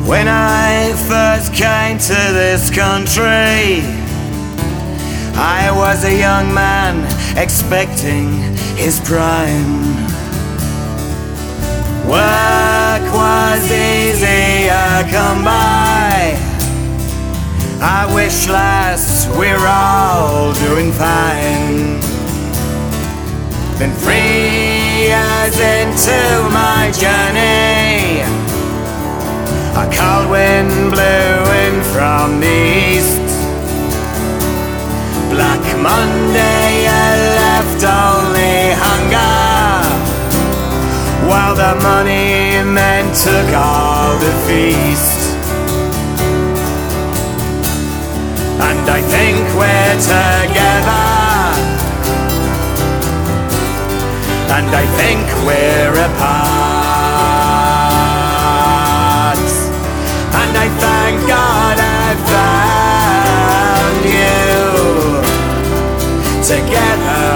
When I first came to this country, I was a young man expecting his prime. Work was easier come by. I wish, lass, we're all doing fine. Been 3 years into my journey, a cold wind blew in from the east. Black Monday left only hunger, while the money men took all the feast. And I think we're together, and I think we're apart. And I thank God I found you, together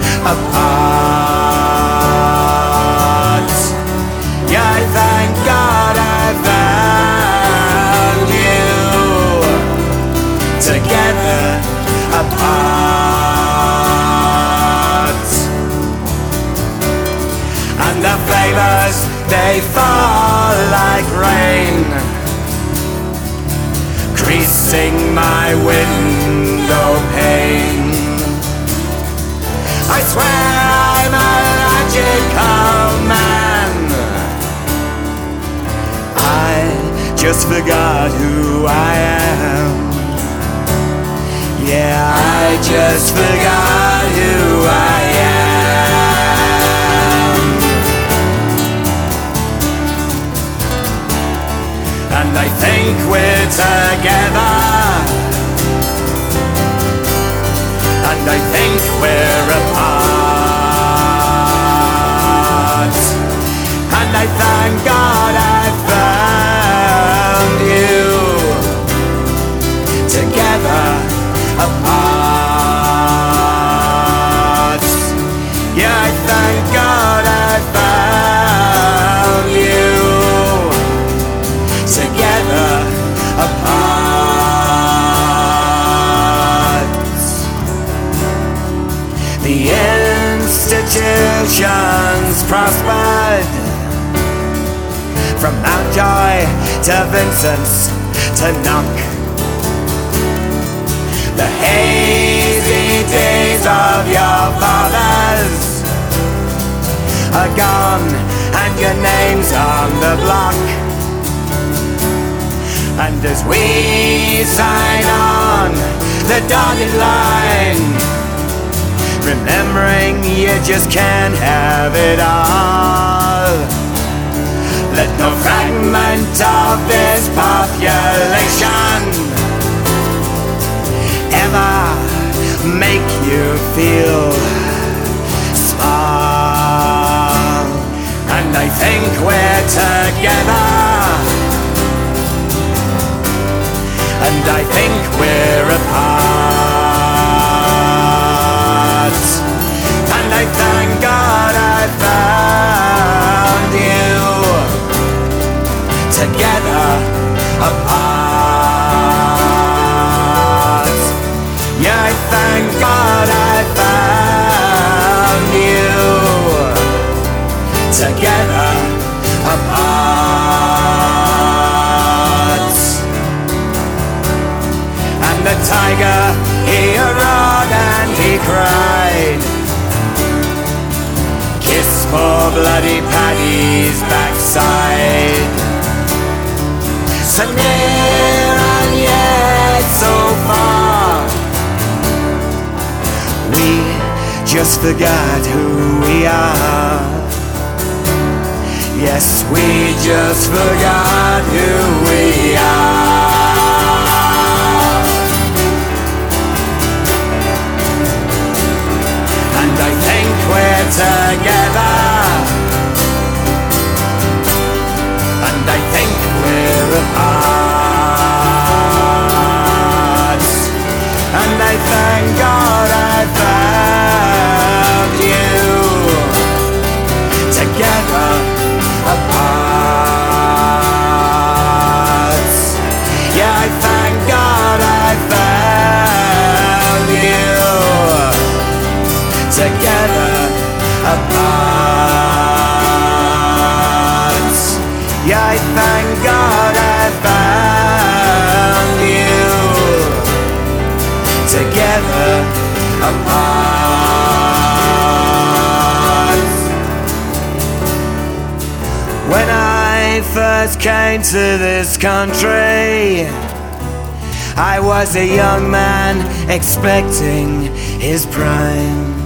apart. Yeah, I thank God I found you, together apart. And the favors, they fall like rain, creasing my window pane. I swear I'm a logical man. I just forgot who I am. Yeah, I just forgot who I am. And I think we're together, and I think we're apart. And I thank God I found you, together apart. Yeah, I thank God I found you, together apart. The institutions prospered, from Mountjoy to Vincent's to Knock. The hazy days of your fathers are gone, and your name's on the block. And as we sign on the dotted line, remembering you just can't have it all. Let no fragment of this population ever make you feel small. And I think we're together, and I think we're apart. And I thank God I found you, together apart. Yeah, I thank God I found you, together apart. And the tiger, he roared and he cried, kiss poor bloody Paddy's backside. So near and yet so far, we just forgot who we are. Yes, we just forgot who we are. And I think we're together, and I think we're apart. And I thank God I found you, together apart. apart. Yeah, I thank God I found you. Together apart. When I first came to this country, I was a young man expecting his prime.